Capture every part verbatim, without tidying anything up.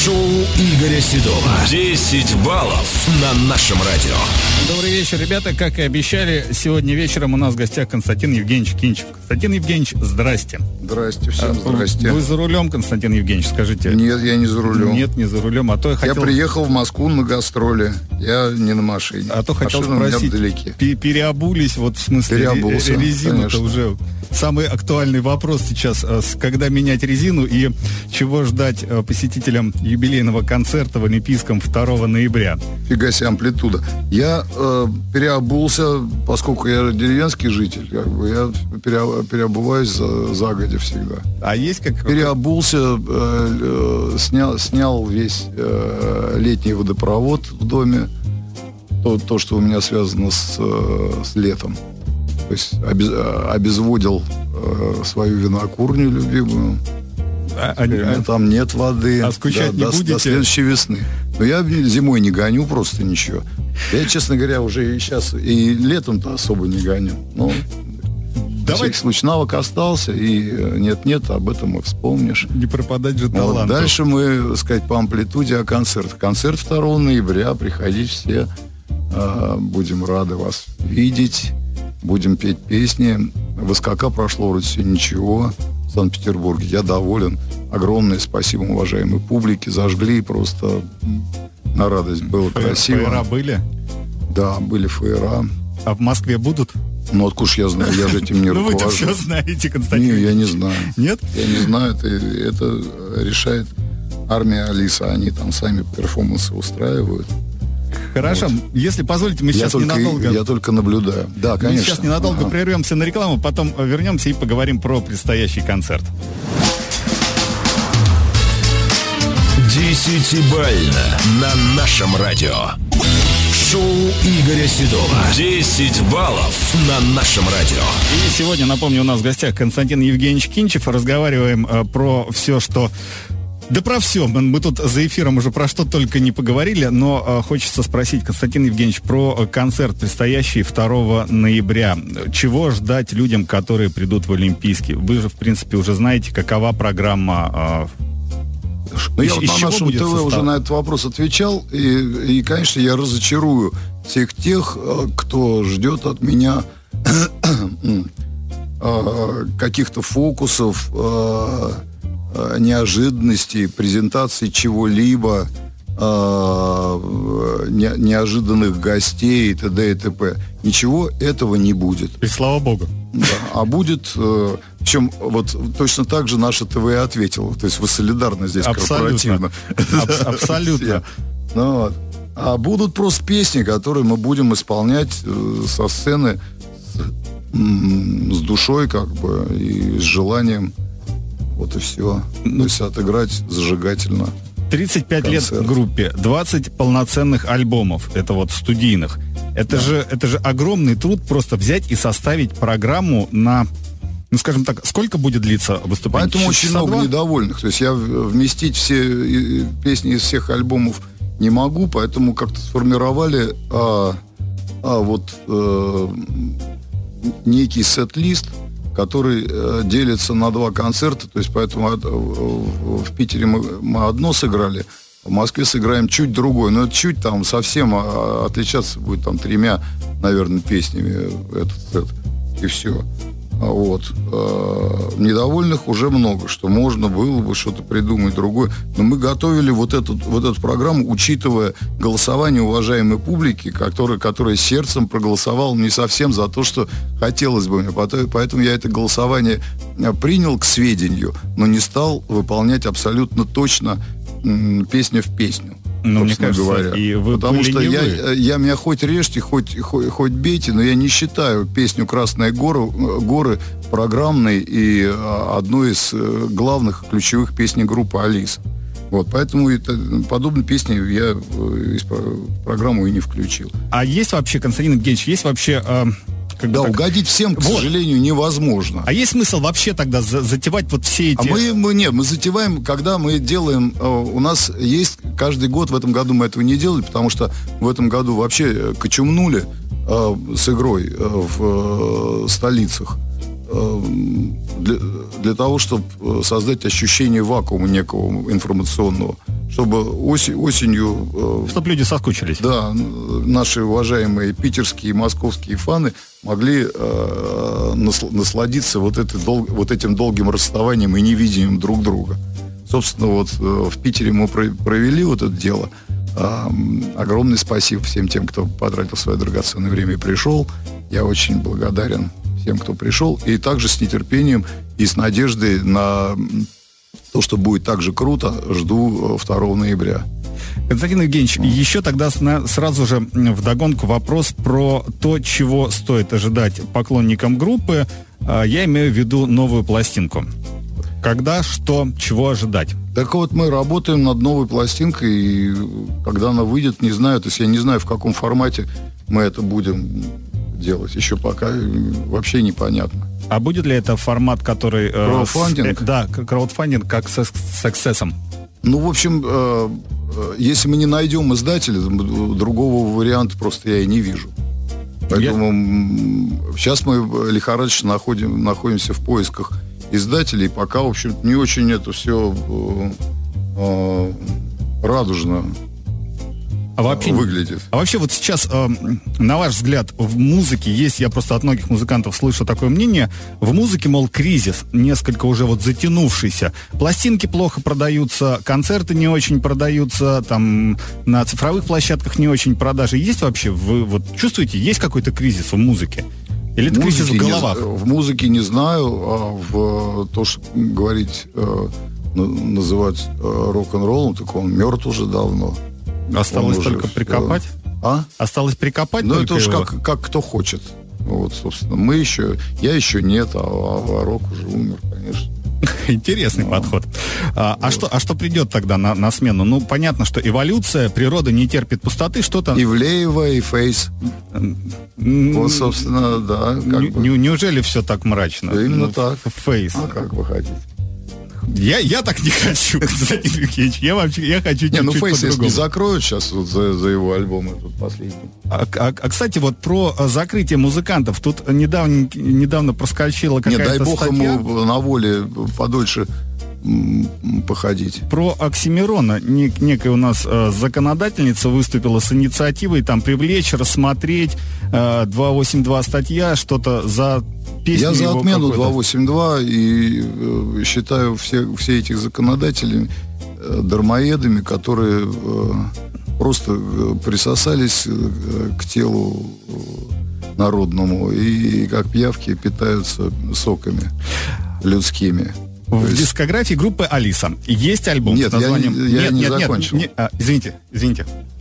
Шоу Игоря Седова. десять баллов на нашем радио. Добрый вечер, ребята. Как и обещали, сегодня вечером у нас в гостях Константин Евгеньевич Кинчев. Константин Евгеньевич, здрасте. Здрасте, всем здрасте. Вы за рулем, Константин Евгеньевич, скажите? Нет, я не за рулем. Нет, не за рулем, а то я хотел... Я приехал в Москву на гастроли, я не на машине. А то хотел Машина спросить, у меня вдалеке. Переобулись, вот в смысле Переобулся, резину-то уже... Самый актуальный вопрос сейчас, когда менять резину и чего ждать посетителям юбилейного концерта в Олимпийском второго ноября? Фига себе амплитуда. Я э, переобулся, поскольку я деревенский житель, как бы, я пере, переобуваюсь за, загодя всегда. А есть как... Переобулся, э, э, снял, снял весь э, летний водопровод в доме, то, то, что у меня связано с, э, с летом. То есть обез, обезводил э, свою винокурню любимую. А, а, там нет воды. А скучать да, не до, будете? До следующей весны. Но я зимой не гоню просто ничего. Я, честно говоря, уже и сейчас, и летом-то особо не гоню. Но на всякий случай навык остался, и нет-нет, об этом и вспомнишь. Не пропадать же таланту. Вот. Дальше мы, так сказать, по амплитуде о концерте. Концерт второго ноября. Приходите все. Э, будем рады вас видеть. Будем петь песни. В СКК прошло вроде все ничего в Санкт-Петербурге. Я доволен. Огромное спасибо уважаемой публике. Зажгли просто на радость. Было Фе- красиво. Фейера были? Да, были фейера. А в Москве будут? Ну, откуда ж я знаю, я же этим не руковожу. Ну, вы-то все знаете, Константин. Нет, я не знаю. Нет? Я не знаю. Это, это решает армия Алиса. Они там сами перформансы устраивают. Хорошо, вот. Если позволите, мы я сейчас только, ненадолго... Я только наблюдаю. Да, конечно. Мы сейчас ненадолго ага. прервемся на рекламу, потом вернемся и поговорим про предстоящий концерт. Десятибалльно на нашем радио. Шоу Игоря Седова. десять баллов на нашем радио. И сегодня, напомню, у нас в гостях Константин Евгеньевич Кинчев. Разговариваем э, про все, что... Да про все. Мы тут за эфиром уже про что только не поговорили, но э, хочется спросить, Константин Евгеньевич, про концерт, предстоящий второго ноября. Чего ждать людям, которые придут в Олимпийский? Вы же, в принципе, уже знаете, какова программа... Э, Ну, я вот на нашем ТВ состав? уже на этот вопрос отвечал, и, и, конечно, я разочарую всех тех, кто ждет от меня каких-то фокусов, неожиданностей, презентаций чего-либо, неожиданных гостей и т.д. и т.п. Ничего этого не будет. И слава богу. Да, а будет, э, причем вот точно так же наше ТВ и ответило. То есть вы солидарны здесь корпоративно. Аб- абсолютно. Ну, вот. А будут просто песни, которые мы будем исполнять э, со сцены с, м- с душой, как бы, и с желанием. Вот и все. Ну, то есть отыграть зажигательно. тридцать пять концерт. Лет группе, двадцать полноценных альбомов, это вот студийных. Это, да. же, это же огромный труд просто взять и составить программу на, ну, скажем так, сколько будет длиться выступление? Поэтому очень много два? недовольных. То есть я вместить все песни из всех альбомов не могу, поэтому как-то сформировали а, а, вот а, некий сет-лист, который э, делится на два концерта. То есть поэтому э, в Питере мы, мы одно сыграли, в Москве сыграем чуть другое. Но это чуть там совсем а, отличаться будет там тремя, наверное, песнями этот сет. И все. Вот. Э, недовольных уже много, что можно было бы что-то придумать другое. Но мы готовили вот эту, вот эту программу, учитывая голосование уважаемой публики, которая, которая сердцем проголосовала не совсем за то, что хотелось бы мне. Поэтому я это голосование принял к сведению, но не стал выполнять абсолютно точно м, песня в песню. Ну, мне кажется, говоря. И вы Потому что я, вы. я меня хоть режьте, хоть, хоть, хоть бейте, но я не считаю песню «Красные горы», горы программной и одной из главных ключевых песней группы «Алиса». Вот, поэтому это, подобные песни я в программу и не включил. А есть вообще, Константин Евгеньевич, есть вообще... Э... Как да, так... угодить всем, к вот. сожалению, невозможно. А есть смысл вообще тогда за- затевать вот все эти... А мы, мы нет, мы затеваем, когда мы делаем... Э, у нас есть каждый год, в этом году мы этого не делали, потому что в этом году вообще кочумнули э, с игрой э, в э, столицах. Э, для, для того, чтобы создать ощущение вакуума некого информационного. чтобы осень, осенью... Чтобы люди соскучились. Да, наши уважаемые питерские и московские фаны могли э, насладиться вот, этой дол, вот этим долгим расставанием и невидением друг друга. Собственно, вот э, в Питере мы провели вот это дело. Э, огромное спасибо всем тем, кто потратил свое драгоценное время и пришел. Я очень благодарен всем, кто пришел. И также с нетерпением и с надеждой на то, что будет так же круто, жду второго ноября. Константин Евгеньевич, mm. еще тогда сразу же вдогонку вопрос про то, чего стоит ожидать поклонникам группы. Я имею в виду новую пластинку. Когда, что, чего ожидать? Так вот, мы работаем над новой пластинкой, и когда она выйдет, не знаю, то есть я не знаю, в каком формате мы это будем делать. Еще пока вообще непонятно. А будет ли это формат, который... Краудфандинг? Э, да, краудфандинг, как с Access. Ну, в общем, э, если мы не найдем издателя, другого варианта просто я и не вижу. Поэтому я... сейчас мы лихорадочно находим, находимся в поисках издателей, пока, в общем, не очень это все э, э, радужно а вообще, выглядит. А вообще вот сейчас, э, на ваш взгляд, в музыке есть, я просто от многих музыкантов слышу такое мнение, в музыке, мол, кризис, несколько уже вот затянувшийся. Пластинки плохо продаются, концерты не очень продаются, там на цифровых площадках не очень продажи. Есть вообще, вы вот чувствуете, есть какой-то кризис в музыке? Или это кризис в головах? Не, в музыке не знаю, а в то, что говорить, э, называть э, рок-н-роллом, так он мертв уже давно. Осталось только уже, прикопать? А? Осталось прикопать? Ну, это уж как, как кто хочет. Вот, собственно. Мы еще, я еще нет, а, а рок уже умер, конечно. Интересный а, подход. А, вот. а, что, а что придет тогда на, на смену? Ну, понятно, что эволюция, природа не терпит пустоты, что-то... Ивлеева и Фейс. Вот, собственно, да. Как не, бы. Неужели все так мрачно? Да, именно ну, так. Фейс. А как вы хотите? Я, я так не хочу, Константин Евгеньевич. Я вообще я хочу не, ну Фейс если не закроют сейчас вот за, за его альбом этот последний. А, а, а, кстати, вот про закрытие музыкантов. Тут недавно, недавно проскочила какая-то статья. Не, дай бог статья. Ему на воле подольше походить. Про Оксимирона. Нек, некая у нас э, законодательница выступила с инициативой там привлечь, рассмотреть э, двести восемьдесят два статья, что-то за... Я за отмену двести восемьдесят два и э, считаю все, все этих законодателей э, дармоедами, которые э, просто э, присосались э, к телу э, народному и как пиявки питаются соками людскими. В есть... дискографии группы «Алиса» есть альбом нет, с названием... Я, я нет, не нет, закончил. Нет, а, извините, извините.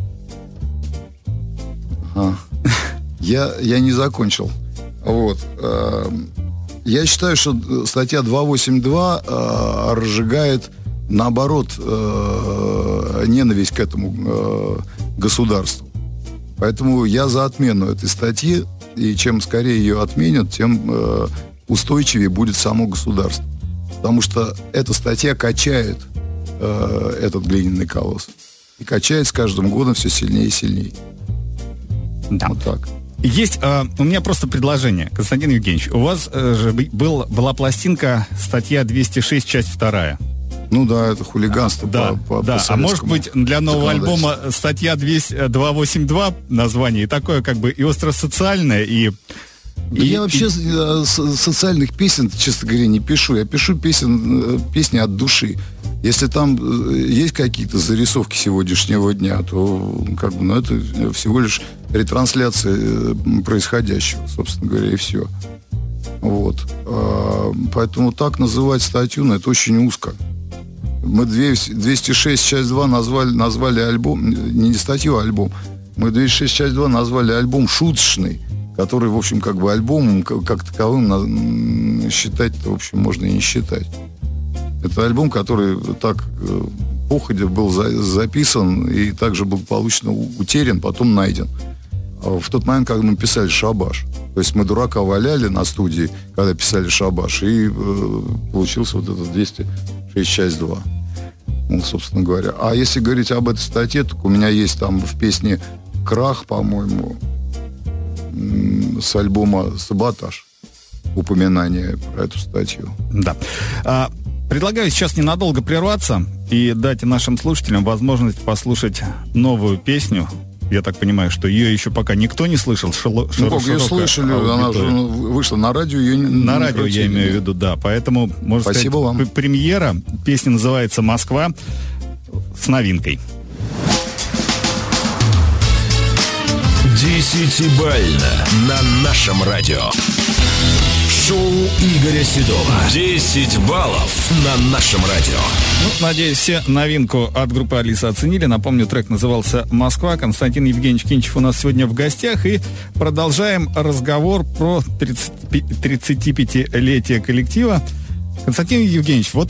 А, я, я не закончил. Вот. Я считаю, что статья двести восемьдесят два разжигает, наоборот, ненависть к этому государству. Поэтому я за отмену этой статьи, и чем скорее ее отменят, тем устойчивее будет само государство. Потому что эта статья качает этот глиняный колосс. И качает с каждым годом все сильнее и сильнее. Да. Вот так. Есть, э, у меня просто предложение, Константин Евгеньевич. У вас э, же был, была пластинка, статья двести шесть, часть вторая. Ну да, это хулиганство. А, да, по, по, да. по а может быть для нового альбома статья двести восемьдесят два название, и такое как бы и остросоциальное, и... Да и, я вообще и... социальных песен, честно говоря, не пишу. Я пишу песен, песни от души. Если там есть какие-то зарисовки сегодняшнего дня, то как бы, ну, это всего лишь ретрансляция происходящего, собственно говоря, и все. Вот. Поэтому так называть статью, ну, это очень узко. Мы двести шесть часть два назвали, назвали альбом, не статью, а альбом. Мы двести шесть часть два назвали альбом шуточный, который, в общем, как бы альбомом как таковым считать-то, в общем, можно и не считать. Это альбом, который так походя был за, записан и также был получено утерян, потом найден. В тот момент, когда мы писали «Шабаш». То есть мы дурака валяли на студии, когда писали «Шабаш», и э, получился вот этот двести шесть часть два. Ну, собственно говоря. А если говорить об этой статье, так у меня есть там в песне «Крах», по-моему, с альбома «Саботаж» упоминание про эту статью. Да. А, Предлагаю сейчас ненадолго прерваться и дать нашим слушателям возможность послушать новую песню. Я так понимаю, что ее еще пока никто не слышал. Шело, ну, как ее слышали, она же вышла на радио. Ее на радио, крутили. Я имею в виду, да. Поэтому, можно Спасибо сказать, вам. Премьера. Песня называется «Москва» с новинкой. Десятибалльно на нашем радио. Шоу Игоря Седова. десять баллов на нашем радио. Ну, надеюсь, все новинку от группы Алиса оценили. Напомню, трек назывался «Москва». Константин Евгеньевич Кинчев у нас сегодня в гостях. И продолжаем разговор про тридцатипятилетие коллектива. Константин Евгеньевич, вот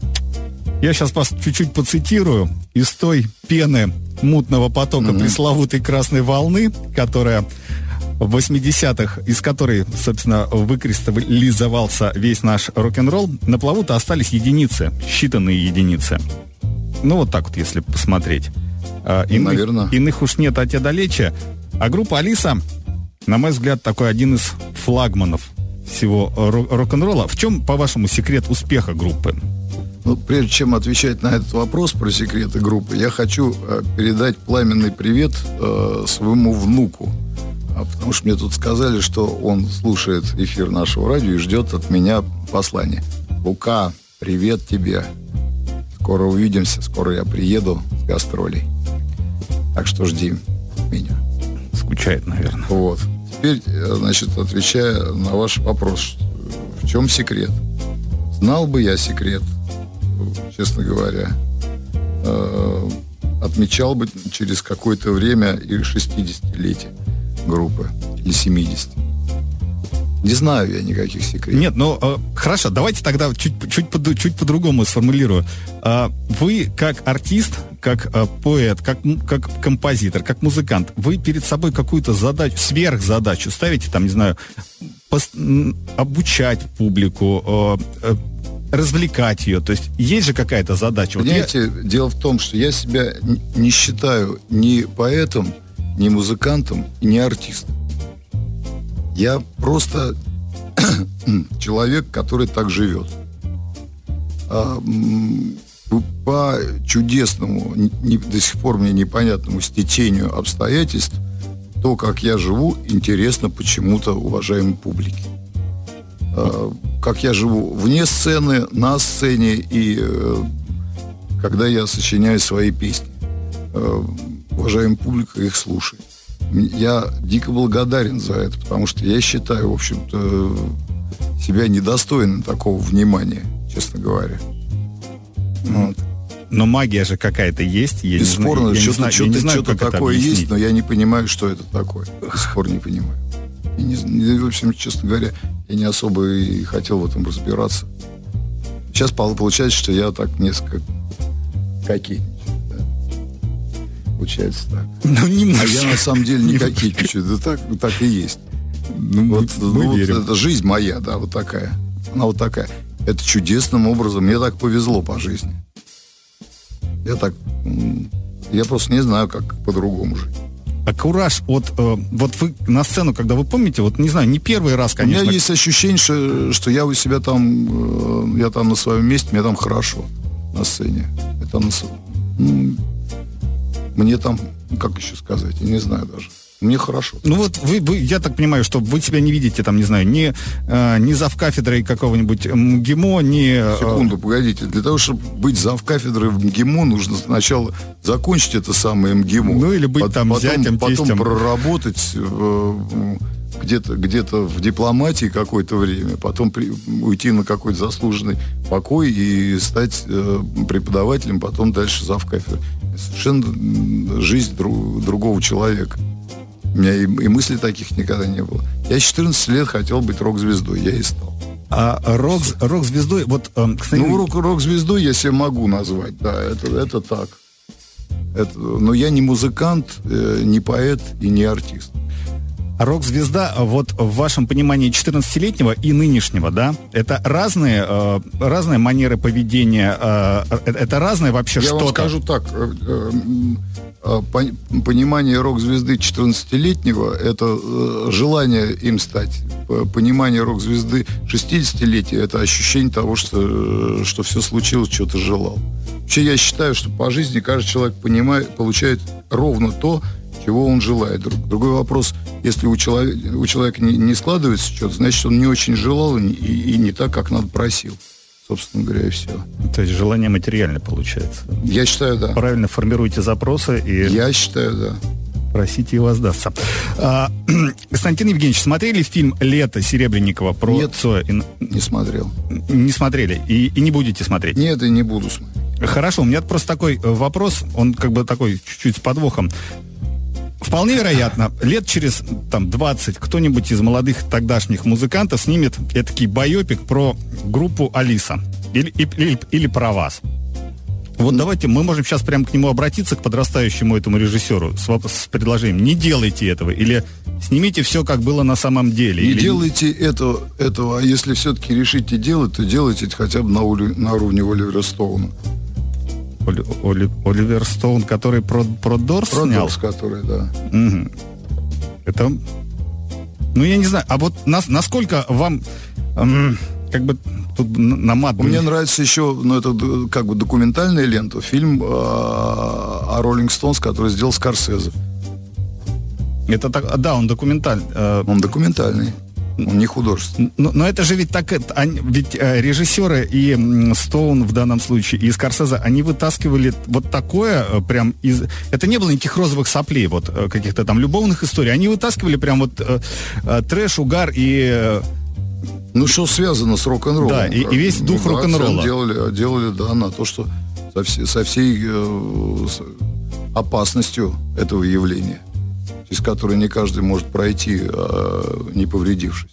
я сейчас вас чуть-чуть поцитирую из той пены мутного потока mm-hmm. пресловутой красной волны, которая в восьмидесятых, из которой, собственно, выкристаллизовался весь наш рок-н-ролл, на плаву-то остались единицы, считанные единицы. Ну, вот так вот, если посмотреть. Иных, Наверное. Иных уж нет, а те далече. А группа «Алиса», на мой взгляд, такой один из флагманов всего рок-н-ролла. В чем, по-вашему, секрет успеха группы? Ну, прежде чем отвечать на этот вопрос про секреты группы, я хочу э, передать пламенный привет э, своему внуку. А, потому что мне тут сказали, что он слушает эфир нашего радио и ждет от меня послания. Лука, привет тебе. Скоро увидимся, скоро я приеду с гастролей. Так что жди меня. Скучает, наверное. Вот. Теперь, значит, отвечая на ваш вопрос, в чем секрет? Знал бы я секрет, честно говоря, э, отмечал бы через какое-то время и шестидесятилетие группы, или семьдесят. Не знаю я никаких секретов. Нет, ну, э, хорошо, давайте тогда чуть, чуть, по, чуть по-другому сформулирую. Э, вы, как артист, как э, поэт, как, как композитор, как музыкант, вы перед собой какую-то задачу, сверхзадачу ставите, там, не знаю, пос, обучать публику, э, э, развлекать ее. То есть есть же какая-то задача. Понимаете, вот я... дело в том, что я себя не считаю ни поэтом, ни музыкантом, ни артистом. Я просто человек, который так живет. А, по чудесному, не, до сих пор мне непонятному стечению обстоятельств, то, как я живу, интересно почему-то уважаемой публике. А, как я живу вне сцены, на сцене и э, когда я сочиняю свои песни. Э, уважаемая публика их слушает. Я дико благодарен за это, потому что я считаю, в общем-то, себя недостойным такого внимания, честно говоря. Вот. Но магия же какая-то есть. Я Бесспорно, не, что-то, не что-то, не знаю, что-то такое есть, но я не понимаю, что это такое. До сих пор не понимаю. И не, в общем, честно говоря, я не особо и хотел в этом разбираться. Сейчас получается, что я так несколько кокетничаю. Получается так. Ну, а я на самом деле не кокетничаю. Да так, так и есть. Ну, вот, мы ну, верим. Вот это жизнь моя, да, вот такая. Она вот такая. Это чудесным образом. Мне так повезло по жизни. Я так... Я просто не знаю, как по-другому жить. А кураж, вот, э, вот вы на сцену, когда вы помните, вот, не знаю, не первый раз, конечно... У меня есть ощущение, что, что я у себя там... Э, я там на своем месте, мне там хорошо на сцене. Я там на... Мне там, как еще сказать, я не знаю даже. Мне хорошо. Ну вот вы, вы, я так понимаю, что вы себя не видите там, не знаю, ни, э, ни завкафедрой какого-нибудь МГИМО, ни... Э... Секунду, погодите. Для того, чтобы быть завкафедрой в МГИМО, нужно сначала закончить это самое МГИМО. Ну или быть там потом, зятем, потом тестем. проработать э, где-то, где-то в дипломатии какое-то время, потом при, уйти на какой-то заслуженный покой и стать э, преподавателем, потом дальше завкафедрой. Совершенно жизнь друг, другого человека. У меня и, и мыслей таких никогда не было. Я четырнадцать лет хотел быть рок-звездой, я и стал. А рок, рок-звездой, вот... Э, кстати... Ну, рок, рок-звездой я себя могу назвать, да, это, это так. Это, но я не музыкант, э, не поэт и не артист. Рок-звезда, вот в вашем понимании четырнадцатилетнего и нынешнего, да, это разные, э, разные манеры поведения, э, это разное вообще Я что-то? Я вам скажу так, э, э, э, понимание рок-звезды четырнадцатилетнего, это э, желание им стать. Понимание рок-звезды шестидесятилетия, это ощущение того, что, что все случилось, что ты желал. Вообще я считаю, что по жизни каждый человек понимает, получает ровно то, чего он желает. Другой вопрос, если у человека, у человека не, не складывается что-то, значит, он не очень желал и, и не так, как надо просил. Собственно говоря, и все. То есть желание материальное получается? Я считаю, да. Правильно формируйте запросы и... Я считаю, да. Просите, и воздастся. А, Константин Евгеньевич, смотрели фильм «Лето» Серебренникова про Нет, Цоя? не смотрел. Не смотрели и, и не будете смотреть? Нет, и не буду смотреть. Хорошо, у меня просто такой вопрос, он как бы такой чуть-чуть с подвохом. Вполне вероятно, лет через там, двадцать кто-нибудь из молодых тогдашних музыкантов снимет этакий байопик про группу «Алиса». Или, или, или про вас. Вот давайте, мы можем сейчас прямо к нему обратиться, к подрастающему этому режиссеру, с, с предложением: не делайте этого, или снимите все, как было на самом деле. Не или... делайте этого, этого, а если все-таки решите делать, то делайте это хотя бы на, ули, на уровне Оливера Стоуна. Оли, Оли, Оливер Стоун, который про, про Дорс про снял? Дорс, который, да. Угу. Это... Ну, я не знаю, а вот нас, насколько вам... Эм, как бы тут на мат... Мне нравится еще, ну, это как бы документальная лента, фильм э, о Роллинг Стоунс, который сделал Скорсезе. Это так, да, он документальный. Э, он документальный. Он не художественный. Но, но это же ведь так, они, ведь э, режиссеры и м, Стоун в данном случае, и Скорсезе, они вытаскивали вот такое э, прям из... Это не было никаких розовых соплей, вот э, каких-то там любовных историй. Они вытаскивали прям вот э, э, трэш, угар и... Э, ну, что связано с рок-н-роллом. Да, и, и весь дух да, рок-н-ролла. Делали, делали, да, на то, что со, все, со всей э, с опасностью этого явления, через которое не каждый может пройти, э, не повредившись.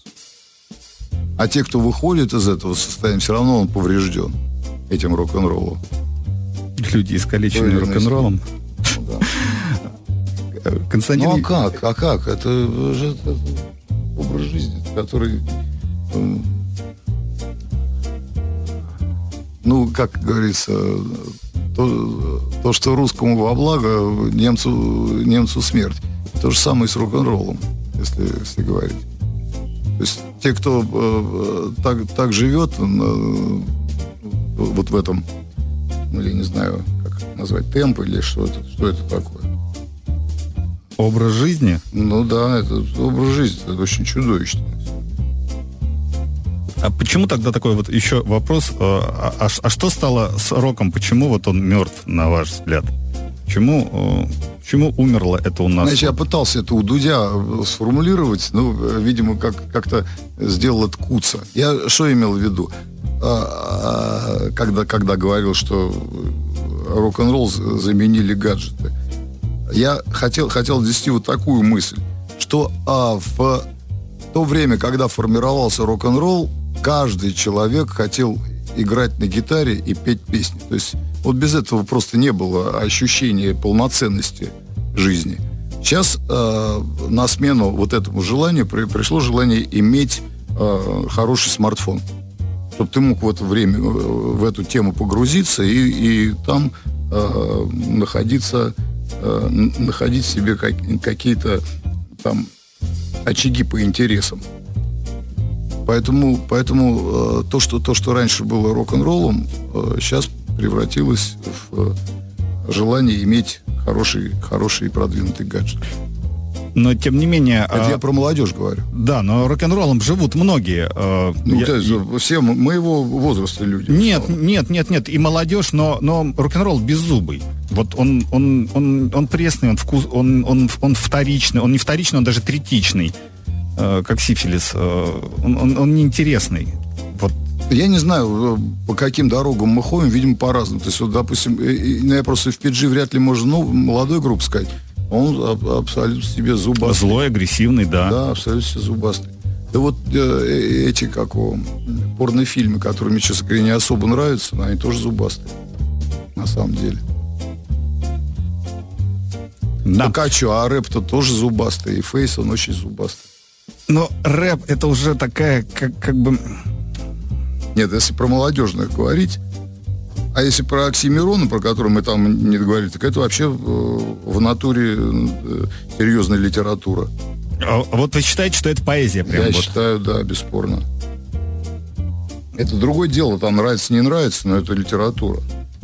А те, кто выходит из этого состояния, все равно он поврежден этим рок-н-роллом. Люди, искалеченные рок-н-роллом. Ну, да. Константин... Ну, а как? А как? Это же это образ жизни, который... Ну, как говорится, то, то, что русскому во благо, немцу, немцу смерть. То же самое и с рок-н-роллом, если, если говорить. То есть те, кто э, так, так живет, э, вот в этом, ну, я не знаю, как назвать, темп или что это, что это такое. Образ жизни? Ну да, это образ жизни, это очень чудовищно. А почему тогда такой вот еще вопрос, а, а, а что стало с роком? Почему вот он мертв, на ваш взгляд? Почему, почему умерло это у нас? Значит, я пытался это у Дудя сформулировать, но, видимо, как, как-то сделал это Куца. Я что имел в виду? А, а, когда, когда говорил, что рок-н-ролл заменили гаджеты. Я хотел, хотел донести вот такую мысль, что а, в то время, когда формировался рок-н-ролл, каждый человек хотел играть на гитаре и петь песни. То есть вот без этого просто не было ощущения полноценности жизни. Сейчас э, на смену вот этому желанию при, пришло желание иметь э, хороший смартфон, чтобы ты мог в это время, в эту тему погрузиться и, и там э, находиться, э, находить себе как, какие-то там очаги по интересам. Поэтому, поэтому э, то, что, то, что раньше было рок-н-роллом, э, сейчас превратилось в э, желание иметь хороший, хороший и продвинутый гаджет. Но, тем не менее... Это а... я про молодежь говорю. Да, но рок-н-роллом живут многие. Э, ну, я... да, все моего возраста люди. Нет, нет, нет, нет, и молодежь, но, но рок-н-ролл беззубый. Вот он, он, он, он пресный, он, вкус, он, он, он вторичный, он не вторичный, он даже третичный, э, как сифилис. Э, он, он, он неинтересный. Вот. Я не знаю, по каким дорогам мы ходим, видимо, по-разному. То есть, вот, допустим, я просто в пи джи вряд ли можно, ну, молодой группе сказать. Он абсолютно себе зубастый. Злой, агрессивный, да. Да, абсолютно себе зубастый. Да вот э, эти, как его, порнофильмы, которые мне, честно говоря, не особо нравятся, они тоже зубастые. На самом деле. Да. Так а что, а рэп-то тоже зубастый, и Фейс, он очень зубастый. Но рэп это уже такая, как, как бы... Нет, если про молодежных говорить, а если про Оксимирона, про который мы там не договорили, так это вообще в натуре серьезная литература. А вот вы считаете, что это поэзия? Прям Я вот? считаю, да, бесспорно. Это другое дело, там нравится, не нравится, но это литература.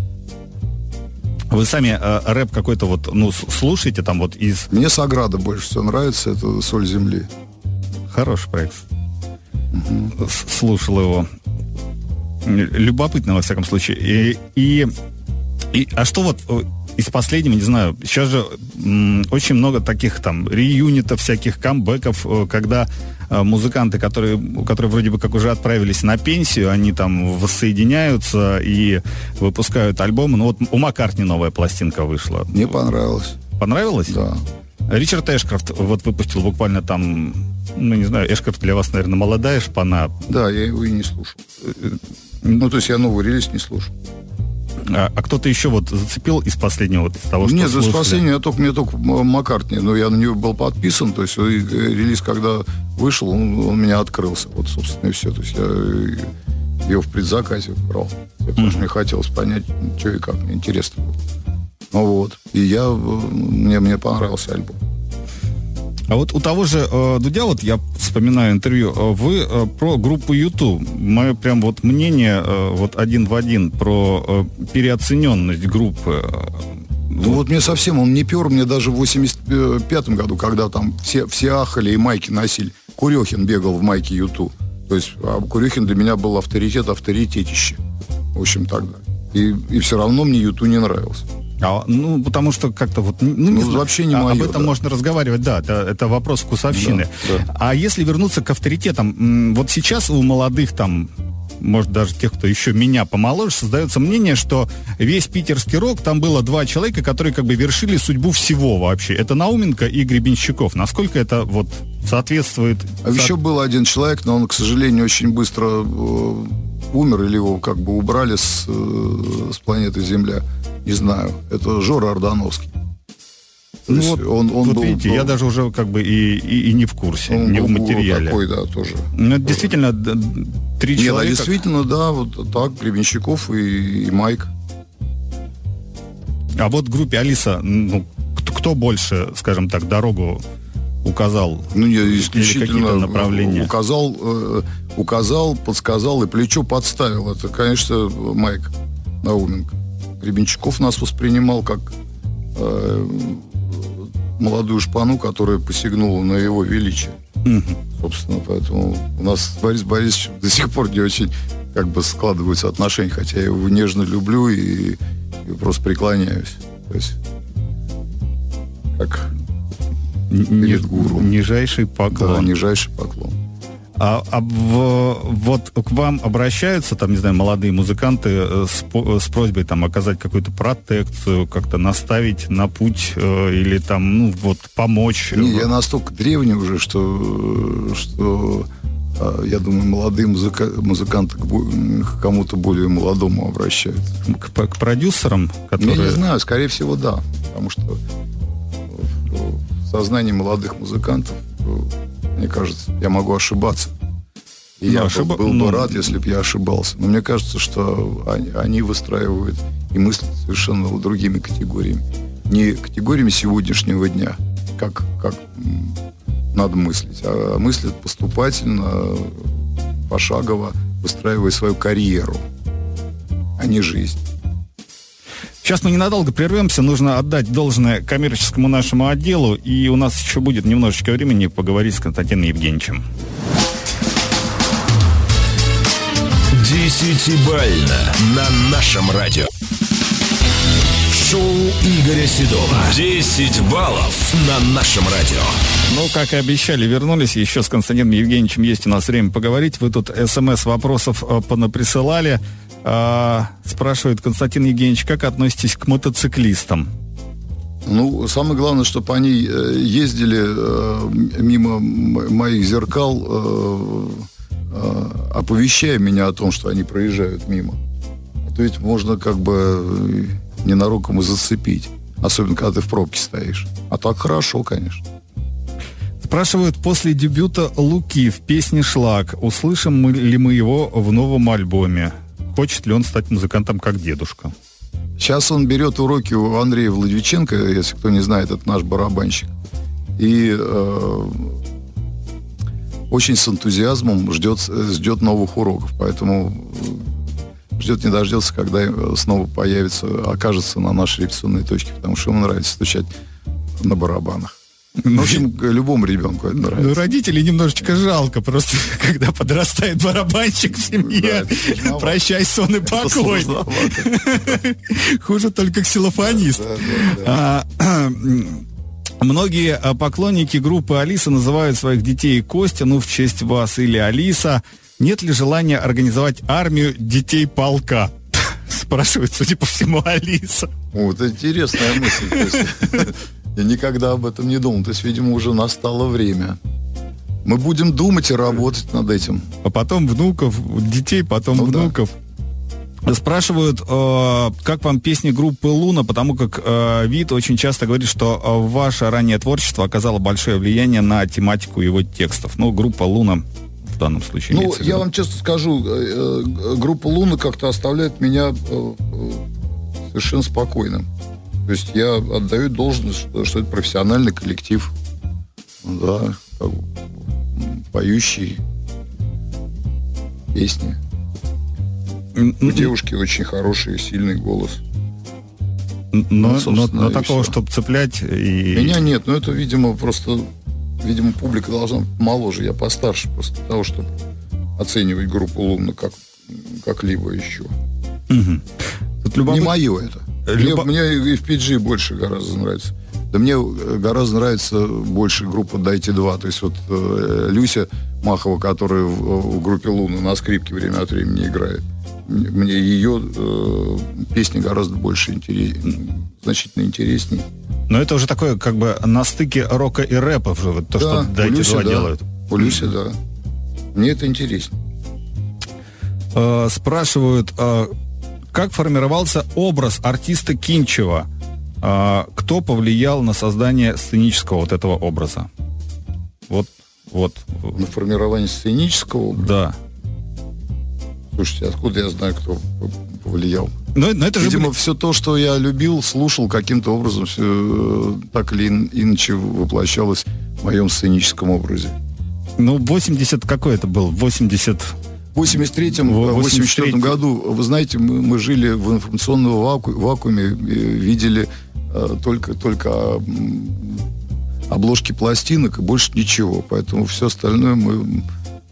Вы сами э, рэп какой-то вот, ну, слушаете там вот из... Мне Саграда больше всего нравится, это «Соль земли». Хороший проект. Угу. Слушал его. Любопытно, во всяком случае. И, и, и, а что вот из последнего, не знаю, сейчас же м, очень много таких там реюнитов, всяких камбэков, когда э, музыканты, которые, которые вроде бы как уже отправились на пенсию, они там воссоединяются и выпускают альбомы. Ну вот у Маккартни новая пластинка вышла. Мне понравилось. Понравилось? Да. Ричард Эшкрофт вот выпустил буквально там, ну не знаю, Эшкрофт для вас, наверное, молодая шпана. Да, я его и не слушал. Ну, то есть я новый релиз не слушал. А, а кто-то еще вот зацепил из последнего, вот из того, что Нет, слушали? из последнего я только, мне только Маккартни, но я на него был подписан, то есть релиз, когда вышел, он, он у меня открылся. Вот, собственно, и все. То есть я его в предзаказе брал. Потому что мне хотелось понять, что и как. Мне интересно было. Ну вот. И я, мне, мне понравился альбом. А вот у того же э, Дудя, вот я вспоминаю интервью, э, вы э, про группу юту, мое прям вот мнение э, вот один в один про э, переоцененность группы. Ну вот. вот мне совсем, он не пер мне даже в восемьдесят пятом году, когда там все, все ахали и майки носили. Курехин бегал в майке юту. То есть а Курехин для меня был авторитет, авторитетище. В общем, тогда. И, и все равно мне юту не нравился. А, ну, потому что как-то вот... Ну, ну не вообще не а, мое, об этом да. можно разговаривать, да, это, это вопрос вкусовщины. Да, да. А если вернуться к авторитетам, вот сейчас у молодых там, может, даже тех, кто еще меня помоложе, создается мнение, что весь питерский рок, там было два человека, которые как бы вершили судьбу всего вообще. Это Науменко и Гребенщиков. Насколько это вот соответствует... А со... еще был один человек, но он, к сожалению, очень быстро э, умер, или его как бы убрали с, э, с планеты Земля. Не знаю. Это Жора Ордановский. Ну вот, он, он вот был, видите, был, я даже уже как бы и, и, и не в курсе, он не был, в материале. Такой, да, тоже. Ну, это действительно три Нет, человека. а действительно, да, вот так, Гребенщиков и, и Майк. А вот в группе Алиса, ну, кто, кто больше, скажем так, дорогу указал? Ну, я или исключительно какие-то направления? Указал, э, указал, подсказал и плечо подставил. Это, конечно, Майк Науменко. Гребенщиков нас воспринимал как э, молодую шпану, которая посягнула на его величие. Угу. Собственно, поэтому у нас с Борисом Борисовичем до сих пор не очень как бы складываются отношения, хотя я его нежно люблю и, и просто преклоняюсь. То есть, как перед гуру. Нижайший поклон. Да, нижайший поклон. А, а в, вот к вам обращаются, там, не знаю, молодые музыканты с, с просьбой там оказать какую-то протекцию, как-то наставить на путь э, или там, ну, вот, помочь? Не, я настолько древний уже, что, что э, я думаю, молодые музыка, музыканты к, к кому-то более молодому обращаются. К, к продюсерам, которые... Я не знаю, скорее всего, да. Потому что в, в сознании молодых музыкантов, мне кажется, я могу ошибаться. И ну, я ошиба... был бы ну... рад, если бы я ошибался. Но мне кажется, что они, они выстраивают и мыслят совершенно другими категориями. Не категориями сегодняшнего дня, как, как надо мыслить, а мыслят поступательно, пошагово, выстраивая свою карьеру, а не жизнь. Сейчас мы ненадолго прервемся, нужно отдать должное коммерческому нашему отделу, и у нас еще будет немножечко времени поговорить с Константином Евгеньевичем. Десятибалльно на нашем радио. Шоу Игоря Седова. Десять баллов на нашем радио. Ну, как и обещали, вернулись. Еще с Константином Евгеньевичем есть у нас время поговорить. Вы тут смс-вопросов понаприсылали. А, спрашивает Константин Евгеньевич, как относитесь к мотоциклистам? Ну, самое главное, чтобы они ездили э, мимо моих зеркал, э, э, оповещая меня о том, что они проезжают мимо. А то ведь можно как бы ненароком и зацепить. Особенно, когда ты в пробке стоишь. А так хорошо, конечно. Спрашивают, после дебюта Луки в песне «Шлак» услышим мы ли мы его в новом альбоме? Хочет ли он стать музыкантом как дедушка? Сейчас он берет уроки у Андрея Владвиченко, если кто не знает, это наш барабанщик. И э, очень с энтузиазмом ждет, ждет новых уроков. Поэтому ждет не дождется, когда снова появится, окажется на нашей репетиционной точке. Потому что ему нравится стучать на барабанах. В общем, любому ребенку это нравится. Ну, родителей немножечко жалко, просто когда подрастает барабанщик в семье, да, прощай, сон и покой. Хуже только ксилофонист. Да, да, да. А, многие поклонники группы Алиса называют своих детей Костя, ну, в честь вас, или Алиса. Нет ли желания организовать армию детей полка? Спрашивает, судя по всему, Алиса. Вот интересная мысль. Я никогда об этом не думал. То есть, видимо, уже настало время. Мы будем думать и работать над этим. А потом внуков, детей, потом ну, внуков. Да. Спрашивают, э, как вам песни группы «Луна», потому как э, Вит очень часто говорит, что э, ваше раннее творчество оказало большое влияние на тематику его текстов. Ну, группа «Луна» в данном случае. Ну, я вам честно скажу, э, э, группа «Луна» как-то оставляет меня э, э, совершенно спокойным. То есть я отдаю должность, что, что это профессиональный коллектив, да, как, поющий песни. У девушки очень хороший, сильный голос. Но, ну, но, но такого, чтобы цеплять и... Меня нет, но это, видимо, просто... Видимо, публика должна быть моложе, я постарше, просто для того, чтобы оценивать группу «Луна» как, как-либо еще. Угу. Тут любопыт... Не мое это. Любо... Мне, мне эф пи джи больше гораздо нравится. Да мне гораздо нравится больше группа «Дайте два». То есть вот э, Люся Махова, которая в, в группе «Луна» на скрипке время от времени играет. Мне ее э, песни гораздо больше интерес... значительно интереснее. Но это уже такое, как бы, на стыке рока и рэпа уже, вот то, да, что «Дайте два» да. делают. У Люси, да. Мне это интереснее. Э, спрашивают... Э, Как формировался образ артиста Кинчева? А, кто повлиял на создание сценического вот этого образа? Вот, вот. На формирование сценического образа? Да. Слушайте, откуда я знаю, кто повлиял? Но, но это Видимо, же были... все то, что я любил, слушал каким-то образом, все, так или иначе воплощалось в моем сценическом образе. Ну, восемьдесят какой это был? восемьдесят... В восемьдесят третьем, восемьдесят четвёртом году, вы знаете, мы, мы жили в информационном ваку, вакууме, видели э, только, только э, обложки пластинок и больше ничего. Поэтому все остальное мы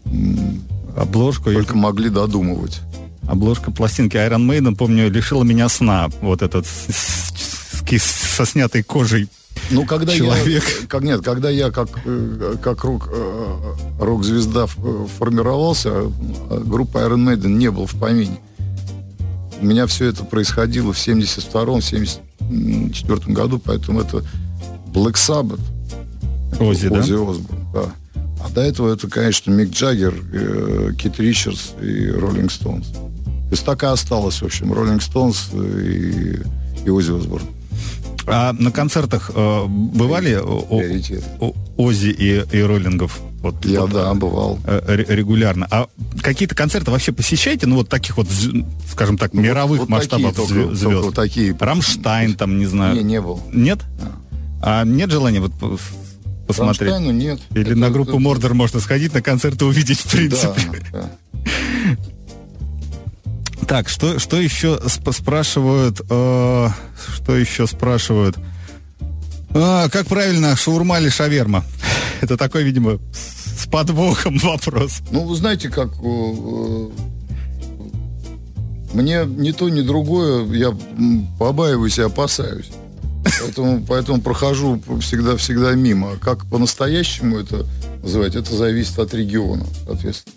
э, Обложку только я... могли додумывать. Обложка пластинки Iron Maiden, помню, лишила меня сна. Вот этот с, с, со снятой кожей. Ну, когда человек. я, как, нет, когда я как, как рок, рок-звезда формировался, группа Iron Maiden не был в помине. У меня все это происходило в семьдесят втором семьдесят четвёртом году, поэтому это Black Sabbath. Оззи, да? Оззи Осборн, да. А до этого это, конечно, Мик Джаггер, э, Кит Ричардс и Роллинг Стоунс. То есть так и осталось, в общем, Роллинг Стоунс и, и Оззи Осборн. А на концертах э, бывали о, о, Оззи и, и Роллингов? Вот, Я, вот, да, бывал. Э, регулярно. А какие-то концерты вообще посещаете? Ну, вот таких вот, скажем так, ну, мировых вот, масштабов вот звезд? Только, только такие. Рамштайн там, не знаю. Не, не был. Нет? А, а нет желания вот посмотреть? Рамштайну нет. Или это, на группу это... Мордор можно сходить, на концерты увидеть, в принципе. Да, да. Так, что, что еще сп- спрашивают? Э, что еще спрашивают? А, как правильно, шаурма или шаверма? Это такой, видимо, с подвохом вопрос. Ну, вы знаете, как... Э, мне ни то, ни другое, я побаиваюсь и опасаюсь. Поэтому, поэтому прохожу всегда, всегда мимо. Как по-настоящему это называть, это зависит от региона, соответственно.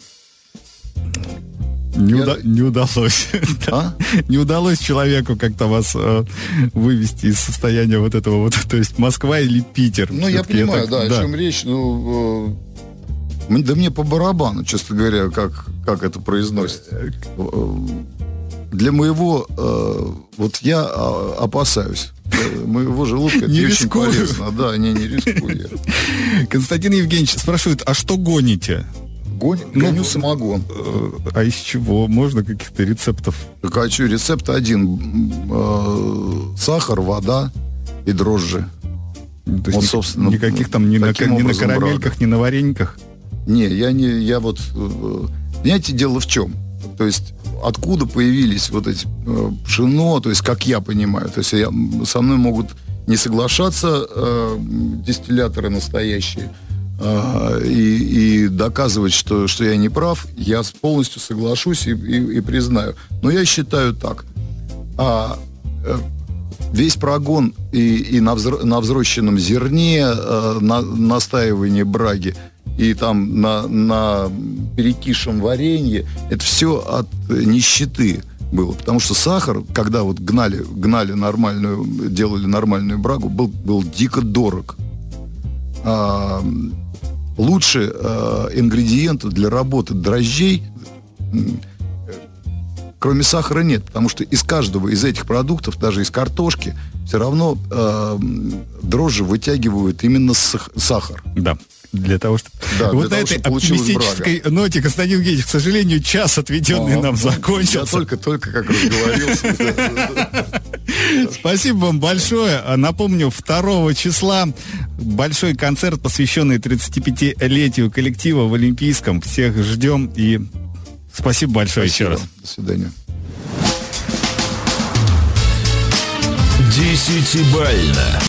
Не, Я... уда- не удалось. А? Не удалось человеку как-то вас э, вывести из состояния вот этого вот, то есть Москва или Питер. Ну, я понимаю, я так, да, да, о чем речь. Ну, э, да мне по барабану, честно говоря, как, как это произносится. Для моего, э, вот я опасаюсь. моего желудка это Не очень рискую. полезно. Да, не, не рискую. Константин Евгеньевич спрашивает, а что гоните? Гоню, Ну, гоню самогон. Э, А из чего? Можно каких-то рецептов? Так, а что, рецепт один. Э, Сахар, вода и дрожжи. То есть Вот, ни- собственно, никаких там ни на, таким ни на образом карамельках, ни на варениках? Не, я не, я вот, э, понимаете, дело в чем? То есть откуда появились вот эти э, пшено, то есть как я понимаю, то есть я, со мной могут не соглашаться э, дистилляторы настоящие э, и, и доказывать, что, что я не прав, я полностью соглашусь и, и, и признаю. Но я считаю так. А, э, весь прогон и, и на, взро, на взрощенном зерне, э, на настаивание браги, и там на, на перекисшем варенье, это все от нищеты было. Потому что сахар, когда вот гнали, гнали нормальную, делали нормальную брагу, был, был дико дорог. А, лучше а, ингредиентов для работы дрожжей, кроме сахара, нет. Потому что из каждого из этих продуктов, даже из картошки, все равно а, дрожжи вытягивают именно сах- сахар. Да. Для того, чтобы... Да, вот для на того, этой чтобы получилась оптимистической ноте, Константин Евгеньевич, к сожалению, час, отведенный А, нам, Я закончился. только-только как разговорился. Спасибо вам большое. А Напомню, второго числа большой концерт, посвященный тридцатипятилетию коллектива в Олимпийском. Всех ждем и спасибо большое еще раз. До свидания. Десятибалльно.